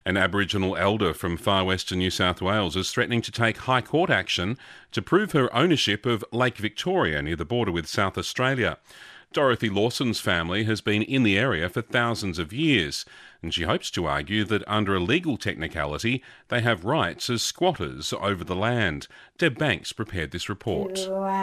An Aboriginal elder from far western New South Wales is threatening to take High Court action to prove her ownership of Lake Victoria near the border with South Australia. Dorothy Lawson's family has been in the area for thousands of years, and she hopes to argue that under a legal technicality, they have rights as squatters over the land. Deb Banks prepared this report.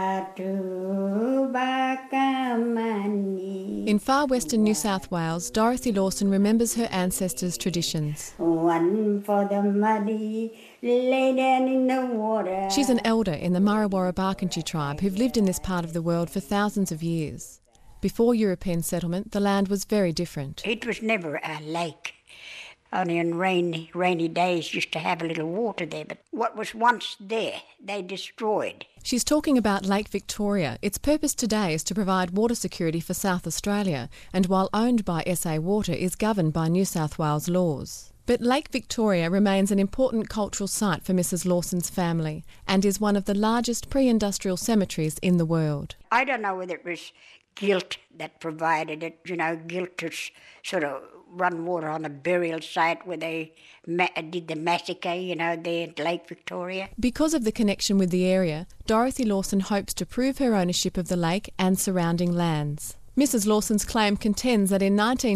In far western New South Wales, Dorothy Lawson remembers her ancestors' traditions. One for the muddy, lay down in the water. She's an elder in the Murrawarra Barkindji tribe who've lived in this part of the world for thousands of years. Before European settlement, the land was very different. It was never a lake. Only on rainy days used to have a little water there, but what was once there, they destroyed. She's talking about Lake Victoria. Its purpose today is to provide water security for South Australia, and while owned by SA Water, is governed by New South Wales laws. But Lake Victoria remains an important cultural site for Mrs Lawson's family and is one of the largest pre-industrial cemeteries in the world. I don't know whether it was guilt that provided it, guilt to sort of run water on a burial site where they did the massacre, there at Lake Victoria. Because of the connection with the area, Dorothy Lawson hopes to prove her ownership of the lake and surrounding lands. Mrs Lawson's claim contends that in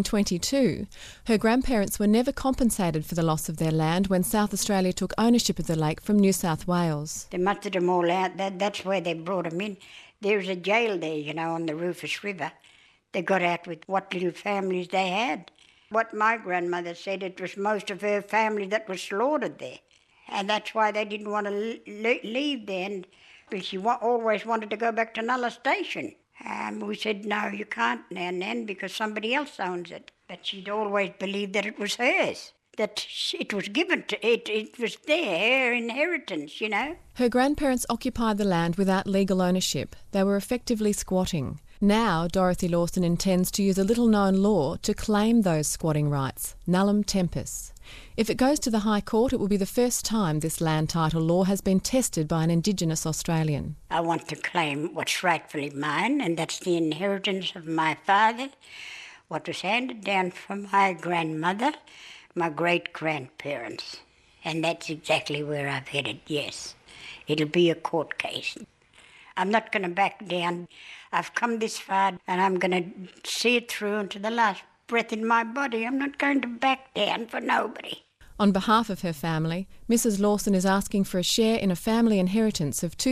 1922, her grandparents were never compensated for the loss of their land when South Australia took ownership of the lake from New South Wales. They mustered them all out. That's where they brought them in. There's a jail there, on the Rufus River. They got out with what little families they had. What my grandmother said, it was most of her family that was slaughtered there. And that's why they didn't want to leave there. And she always wanted to go back to Nulla Station. We said, no, you can't now, Nan, because somebody else owns it. But she'd always believed that it was hers, that it was given to it. It was her inheritance, Her grandparents occupied the land without legal ownership. They were effectively squatting. Now, Dorothy Lawson intends to use a little-known law to claim those squatting rights, nullum tempus. If it goes to the High Court, it will be the first time this land title law has been tested by an Indigenous Australian. I want to claim what's rightfully mine, and that's the inheritance of my father, what was handed down from my grandmother, my great-grandparents. And that's exactly where I've headed, yes. It'll be a court case. I'm not going to back down. I've come this far and I'm going to see it through unto the last breath in my body. I'm not going to back down for nobody. On behalf of her family, Mrs Lawson is asking for a share in a family inheritance of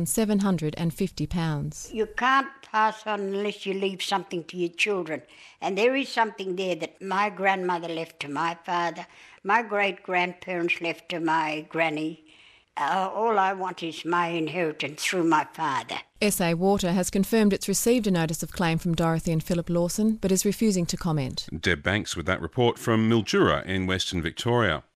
£2,750. You can't pass on unless you leave something to your children. And there is something there that my grandmother left to my father, my great-grandparents left to my granny. All I want is my inheritance through my father. SA Water has confirmed it's received a notice of claim from Dorothy and Philip Lawson, but is refusing to comment. Deb Banks with that report from Mildura in Western Victoria.